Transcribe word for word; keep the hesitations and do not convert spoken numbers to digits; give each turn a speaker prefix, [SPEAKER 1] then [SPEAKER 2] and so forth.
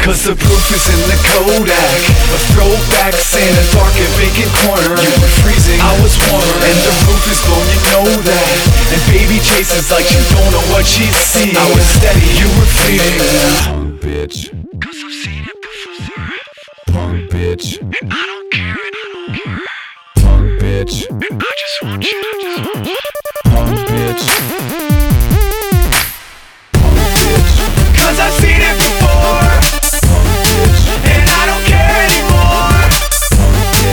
[SPEAKER 1] Cause the proof is in the Kodak. A throwback in a dark and vacant corner. You were freezing, I was warmer, and the roof is blown, you know that. And baby chases like she don't know what she's seen. I was steady, you were fleeting. Punk bitch, cause I've seen it before. Punk bitch, and I don't care anymore. Punk bitch, I